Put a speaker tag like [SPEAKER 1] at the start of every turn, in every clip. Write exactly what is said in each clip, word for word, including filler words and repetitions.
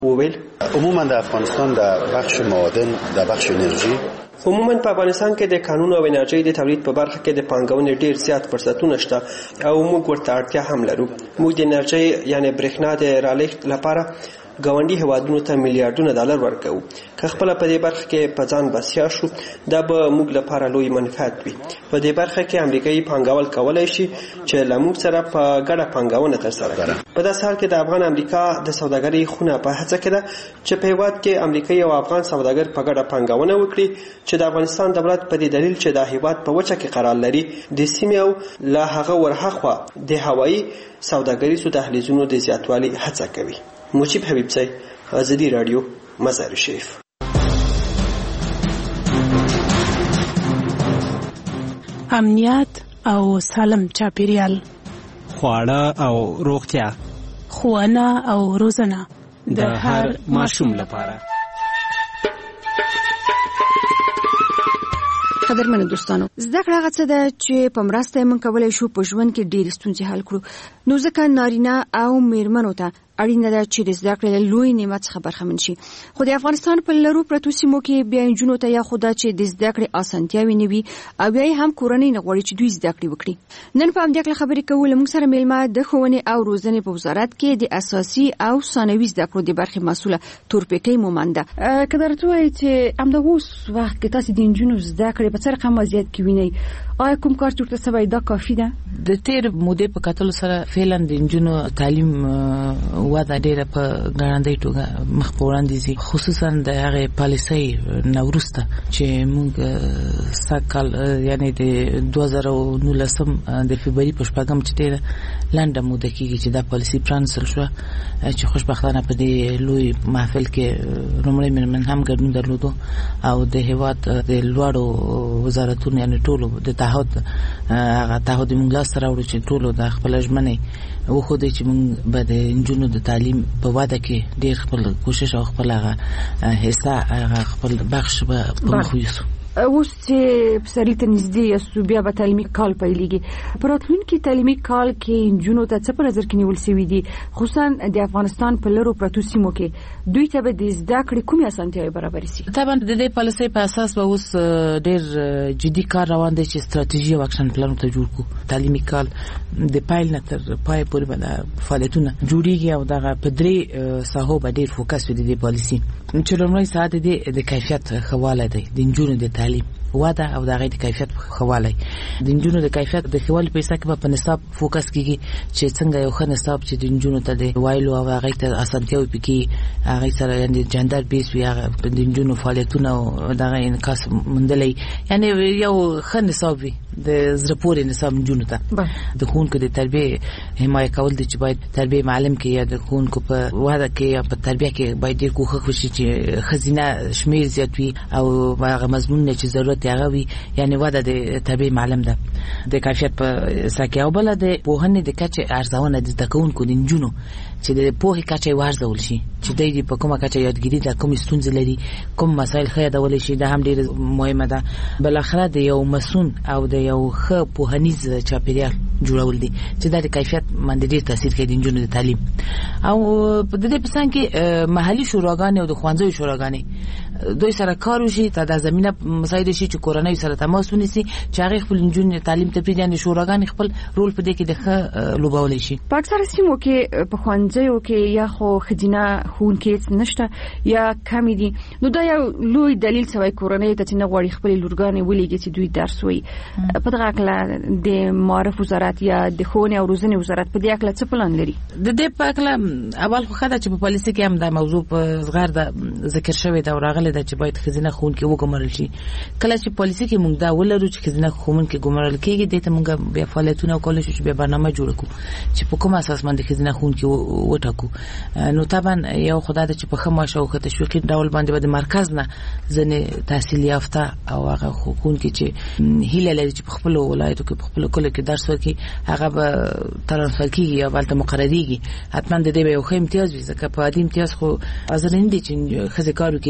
[SPEAKER 1] وویل
[SPEAKER 2] عموما د افغانستان د بخش معادن د بخش انرژي
[SPEAKER 1] عموما په افغانستان کې د کانونو او انرژي د تولید په برخه کې د پانګونې ډیر زیات فرصتونه شته او موږ ورته اړتیا هم لرو. موږ د انرژي یعنی برېښنا د رالېږد لپاره ګاونډي هوادونو ته میلیارډونه ډالر ورکوو. که خپل په دې برخه کې په ځان بسیا شو دا به موږ لپاره لوی منفعت وي. په دې برخه کې امریکایي پانګوال کولای شي چې له موږ سره په ګډه پانګونه ترسره کړي. په داسې حال کې د افغان امریکا د سوداګرۍ خونه په هڅه کې ده چې په هیواد کې امریکایي او افغان سوداګر په ګډه پانګونه وکړي چې د افغانستان دولت په دې دلیل چې د هیواد په وچه کې قرار لري د سیمې او له هغه ورهاخوا د هوایي سوداګریزو دهلیزونو د زیاتوالي هڅه کوي. مجیب حبیبزی، آزادی رادیو، مزار شریف.
[SPEAKER 3] امنیت او سالم چاپیریال،
[SPEAKER 4] خواړه او روغتیا،
[SPEAKER 3] ښوونه او روزنه
[SPEAKER 4] د هر ماشوم لپاره.
[SPEAKER 5] قدرمنو دوستانو، زده کړه هغه څه ده چې په مرسته یې موږ کولی شو په ژوند کې ډېرې ستونزې حل کړو. نو ځکه نارینه او میرمنو ته اړینه ده چې د زده کړې له لوی نعمت څخه برخمن شي. خو د افغانستان په لرو پرتو سیمو کې بیا نجونو ته یا خو دا چې د زده کړې اسانتیاوې نه وي او بیا یې هم کورنۍ نه غواړي چې دوی زده کړې وکړي. نن په همدې هکله خبرې کوو. له موږ سره میلمه د ښوونې او روزنې په وزارت کې د اساسي او ثانوي زده کړو د برخې مسؤله تورپیکۍ مومند ده. که درته ووایي چې همدغه اوس وخت کې تاسې د نجونو زده کړې په څه رقم وضعیت کې وینئ، آیا کوم کار چې ورته سوی دا کافي ده؟
[SPEAKER 6] د تیر مودې په کتلو سره فعلا د نجونو تعلیم وده ډېره په ګړندۍ توګه مخ په وړاندې ځي، خصوصا د هغې پالیسۍ نه وروسته چې موږ سږ کال یعنې د دوه زره نولسم د فبروري په شپږم چې ډېره لنډه موده کېږي چې دا پالیسي پرانیستل شوه، چې خوشبختانه په دې لوی محفل کې لومړی مېرمن هم ګډون درلودو او د هېواد د لوړو وزارتونو یعنې ټولو د تعهد هغه تعهد موږ لاسته راوړو چې ټولو د خپله ژمنې وښودی چې موږ به د نجونو د تعلیم په وده کې ډېر خپل کوشش او خپل هغه حصه هغه خپل بخش به په مخ یوسو.
[SPEAKER 5] اوس چې پسرلي ته نږدې یاستو بیا به تعلیمي کال پیلېږي. په راتلونکي تعلیمي کال کې نجونو ته څه په نظر کې نیول سوي دي، خصوصا د افغانستان په لرو پرتو سیمو کې دوی ته به د زده کړې کومې اسانتیاوې برابرې سي؟
[SPEAKER 6] طبعا د دې پالیسۍ په اساس به اوس ډېر جدي کار روان دی چې ستراتیژي او اکشن پلان ته جوړ کړو. تعلیمي کال د پیل نه تر پای پورې به فعالیتونه جوړیږي او دغه په درې ساحو به ډېر فوکس وي د دې پالیسي، چې لومړی ساعت د کیفیت ښه والی دی د نجونو د تعلیم وده او د هغې د کیفیت ښه والی. د نجونو د کیفیت د ښه والي په حصه کې به په نصاب فوکس کېږي چې څنګه یو ښه نصاب چې د نجونو ته د وایلو او هغې ته اسانتیاوې پکې هغې سره یعنې جندر بیس وي، هغه د نجونو فعالیتونه او دغه انعکاس موندلی، یعنې یو ښه نصاب وي د زړه پورې نصاب نجونو ته. د ښوونکو د تربیې حمایه کول دي چې باید تربیې معلم کې یا د ښوونکو په وده کې یا په تربیه کې باید ډېر کوښښ وشي چې ښځینه شمېر زیات وي او هغه مضمونونه چې ضرورت هغه وي، یعنې وده د تربیې معلم ده د کیفیت په سر کې. او بله د پوهنې د کچې ارزونه د زده کوونکو د نجونو چې د پوهې کچه یې وارزول شي چې دی په کومه کچه یادګیري ده، کومې ستونزې لري، کوم مسایل ښه یادولی شي، دا هم ډېره مهمه ده. بالاخره د یو مسون او د یو ښه پوهنیز چاپېریال جوړول دي چې دا د کیفیت باندې ډېر تاثیر کوي د نجونو د تعلیم. او د دې په څنګ کې محلي شوراګانې او د ښوونځیو شوراګانې دوی سره کار وشي، ته دا زمینه مساعده شي چې کورنۍ سره تماس ونیسي چې هغې خپل نجونې تعلیم ته پرېږدي، یعنې شوراګانې خپل رول په دې کې د ښه لوبولی شي.
[SPEAKER 5] په اکثره سیمو کې په ښوونځیو کې یا خو ښځینه ښوونکي نشته یا کمې دي، نو دا یو لوی دلیل سوی کورنۍ ته چې نه غواړي خپلې لورګانې ولېږي چې دوی درس ووایي. په دغه هکله د معارف وزارت یا د ښوونې او روزنې وزارت په دې هکله څه پلان لري؟
[SPEAKER 6] د دې په هکله اول خو ښه ده چې په پالیسۍ کې هم دا موضوع په زغرده ذکر شوې ده او راغلې ده چې باید ښځینه ښوونکي وګمارل شي. کله چې پالیسۍ کې موږ دا ولرو چې ښځینه ښوونکي ګمارل کېږي، دې ته موږ بیا فعالیتونه وکولی شو چې بیا برنامه جوړه کړو چې په کوم اساس باندې ښځینه ښوونکي وټاکو. نو طبعا یو خدای ده چې په ښه معاش او ښه تشویقي ډول باندې به د مرکز نه ځینې تحصیل یافته او هغه ښوونکي چې هیله لري چې په خپلو ولایتو کې په خپلو کلیو کې درس ورکړي هغه به ترانسفر کېږي یا به هلته مقرریږي. حتما د دې به یو ښه امتیاز وي، ځکه په عادي امتیاز خو حاضر نه دي چې ښځې کار وکړي یا به محرم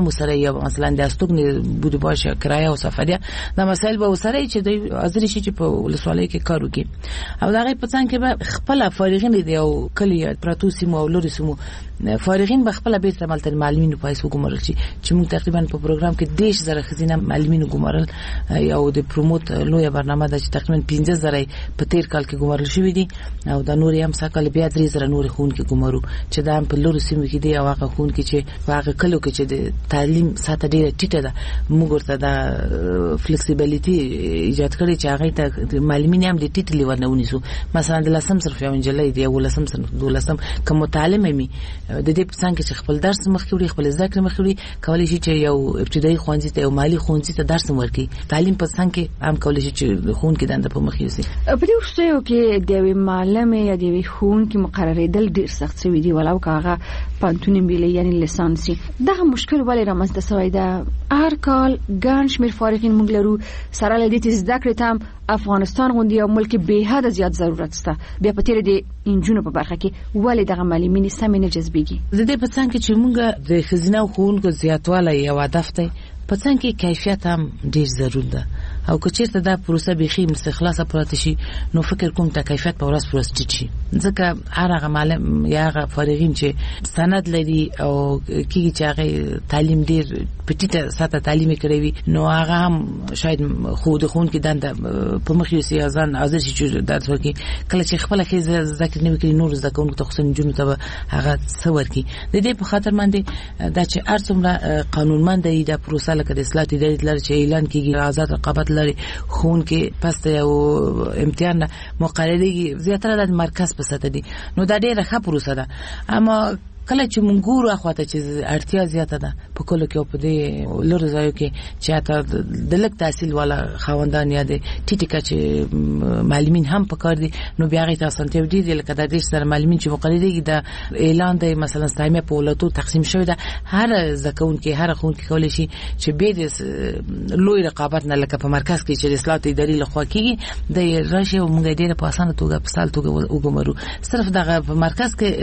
[SPEAKER 6] هم سره یا مثلا د استوګنې بده باشه کرایه او سفریه دا مسایل به سره چې د حاضر شي چې په ولسوالۍ کې کار وکړي او دا غي په څنګه کې به خپل فارغین دي او کلی پراتو سیمو او لوري سیمو فارغین به خپل بیت عمل معلمینو پایسو ګمرل شي چې موږ تقریبا په پروګرام کې دیش زره خزینه معلمینو ګمرل او د پروموت لوی برنامه د تقریبا پنځه زره په تیر کال کې ګمرل شوې دي او د نور هم سکل بیا درې زره نور خون کې ګمرو چې دا په لوري سیمو کې دی او هغه خون کې چې هغه کلو کې چې د تعلیم ساته ډیره ټیټه ده موږ ورته دا فلیکسیبিলিټي ایجاد کړی چې هغه ته معلمین هم د ټیټ لیول نه ونیسو مثلا د لسم صرف یو انجلۍ دی او لسم صرف دولسم کوم متعلم می د دې په څنګه چې خپل درس مخکې وړي خپل ذکر مخکې وړي کولای شي چې یو ابتدایي ښوونځي ته یو مالی ښوونځي ته درس ورکړي تعلیم په څنګه هم کولای شي چې خون کې دنده په مخ یوسي
[SPEAKER 5] په دې وشتو کې د وی معلم یا د وی خون کې مقررې دل ډیر سخت شوی دی ولو کاغه پانتون بیل یعنی لیسانسي دا مشکل ولې رامنځته شوی دا هر کال ګڼ شمېر فارغین موږ لرو سره له دې چې زده کړې ته افغانستان غوندي یو ملک به حد زیات ضرورت شته بیا په تیر دي انجونو په برخه کې ولې دغه معلمین سمې نه جذبېږي
[SPEAKER 6] د دې په څنګه چې موږ د خزینه او ښوونکو زیاتوالی یو هدف دی په څنګه کې کیفیت هم ډیر ضرور ده او که چیرته دا پروسه بخي مستخلاصه پراته شي نو فکر کوم ته کیفیت په ورځ پرست شي ځکه هغه معلم یا هغه فارغین چې سند لري او کیږي چې هغه تعلیم ډیر پټیټه ساته تعلیم کړی وي نو هغه هم شاید خود خون کې دنده په مخ یې سیاسان حاضر شي چې درس ورکړي کله چې خپل خې ذکر نه وکړي نور ځکه کوم ته خصوصا جنو ته هغه څور کی د دې په خاطر باندې دا چې ارڅومره قانونمند دی دا پروسه لکه د اصلاح اداري لري چې اعلان کیږي آزاد رقابت لري خون کې پسته او امتحان مقرري زیاتره د مرکز په سطح دي نو دا ډیره ښه پروسه ده اما کله چې مونږ ګورو اخواته چې اړتیا زیاته ده په کولو کې په دې لور ځایو کې چې اته د لک تحصیل والا خواندان یا د ټیټیکا چې معلمین هم پکار دي نو بیا غي تاسو ته ودی لکه د دې سره معلمین چې مقرري د اعلان د مثلا ستایمه په ولاتو تقسیم شوی ده هر زکون کې هر خون کې کولای شي چې به د لوی رقابت نه لکه په مرکز کې چې اصلاحات اداري لخوا کېږي د راشه مونږ ډیره په اسانه توګه په سال توګه وګمرو صرف دغه په مرکز کې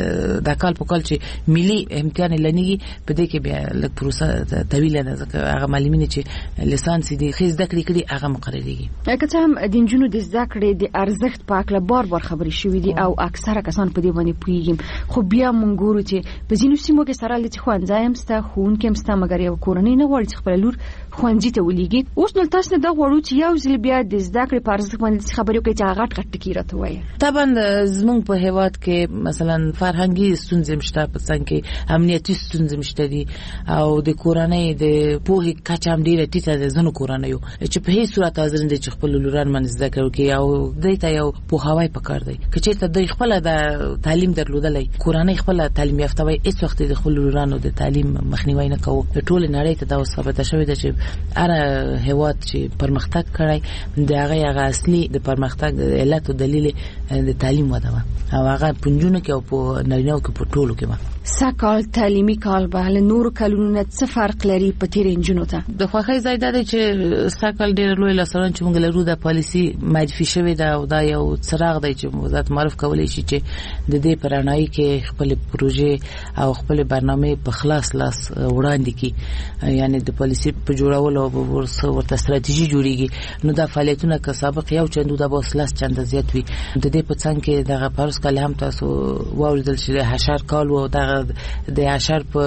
[SPEAKER 6] د کال په کال چې ملي امتحان لنیږي په دې کې بیا لک پروسه طویل ده ځکه هغه معلمین چې لیسانس دي خیز د کړی کړي هغه مقرریږي
[SPEAKER 5] که څه هم د انجونو د زده کړې د ارزښت په اړه بار بار خبرې شوې دي او اکثره کسان په دې باندې پوهیږي خو بیا مونږ ګورو چې په ځینو سیمو کې سره لته خوانځای هم ستا خون کې هم ستا مګر یو کورنۍ نه غواړي چې خپل لور خوانځي ته ولېږي اوس نو تاسو نه دا غواړو چې یو ځل بیا د زده کړې په ارزښت باندې خبرې وکړي چې هغه غټ ټکی راته وایي
[SPEAKER 6] طبعا زمونږ په هیواد کې مثلا فرهنګي ستونزې مشته په څنګه کې امنیتي ستونزې مشته دي او د کورنۍ د پوهې کچه هم ډیره ټیټه ده زنو کورنۍ چې په هیڅ صورت حاضر نه دي چې خپل لوران باندې زده کوي او دوی ته یو پوهاوی پکار دی که چېرته دوی خپل د تعلیم درلودلای کورنۍ خپل تعلیم یافته وي هیڅ وخت د خپل لورانو د تعلیم مخنیوي نه کوي په ټول نړۍ ته دا ثابت شوی دی چې هر هیواد چې پرمختګ کړی د هغه هغه اصلي د پرمختګ علت او دلیل د تعلیم وده او هغه پنځونه کې او په نړیوالو کې په ټولو کې
[SPEAKER 5] ساکال تعلیمي کال به له نور کلونو نه څه فرق لري په تیر انجونو ته
[SPEAKER 6] د خوخي زیاده ده چې ساکال ډېر لوی لاسران چې موږ لرو د پالیسی معرفي شوی دا او دا یو څراغ دی چې وزارت معرف کولی شي چې د دې پرانای کې خپل پروژې او خپل برنامه په خلاص لاس وړاندې کی یعنی د پالیسی په جوړولو او ورته ستراتیژي جوړیږي نو دا فعالیتونه که سابق یو چندو د بوس لاس چنده زیات وي د دې په څنګه کې دغه پروس کله هم تاسو واوریدل چې حشر کال او دغه د حشر په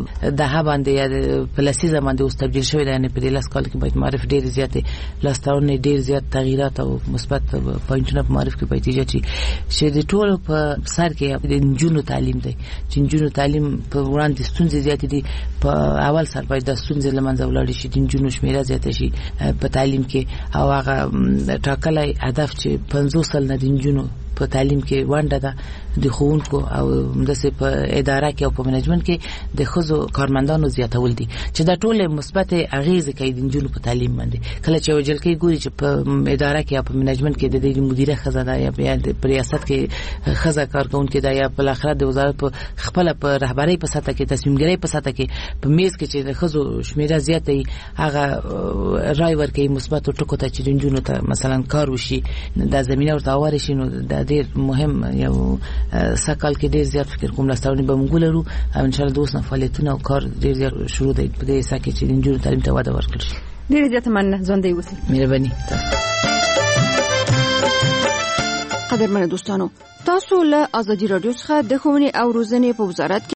[SPEAKER 6] دغه باندې یا په لسیزه باندې اوس تبدیل شوی دی یعنی په دې لاس کال کې باید معرف ډیر زیات لاستهونه ډیر زیات تغیرات او مثبت پوینټونه په معرف کې باید ایجاد شي چې د ټول په سر کې د انجونو تعلیم دی چې انجونو تعلیم په وړاندې ستونزې زیات دي په اول سر باید د ستونزې لمنځه ولاړ شي د انجونو شمیره زیات شي په تعلیم کې او هغه ټاکلای هدف چې پنځوس سل نه د انجونو په تعلیم کې وانډه ده د ښوونکو او داسې په اداره کې او په منیجمنت کې د ښځو کارمندانو زیاتول دي چې دا ټول مثبت اغیزه کوي د نجونو په تعلیم باندې کله چې وجل کې ګوري چې په اداره کې او په منیجمنت کې د دې مدیره ښځه ده یا په ریاست کې ښځه کارکونکې ده یا په اخر د وزارت په خپل په رهبری په سطح کې تصمیمګری په سطح کې په میز کې چې د ښځو شمیره زیاته وي هغه رای ورکوي مثبت ټکو ته چې د نجونو ته مثلا کار وشي د زمينه ورته واري شي نو د ډیر مهم یو سکل کې ډیر زیات فکر کوم لاستاونی به موږ لرو او ان شاء الله دوسنه فعالیتونه او کار ډیر زیات شروع دی په دې سکه چې د انجونو تعلیم ته وده ورکړي.
[SPEAKER 5] ډیر زیات مننه ژوندۍ اوسئ.
[SPEAKER 6] مهرباني.
[SPEAKER 5] قدرمن دوستانو، تاسو له ازادي رادیو څخه د ښوونې او روزنې په وزارت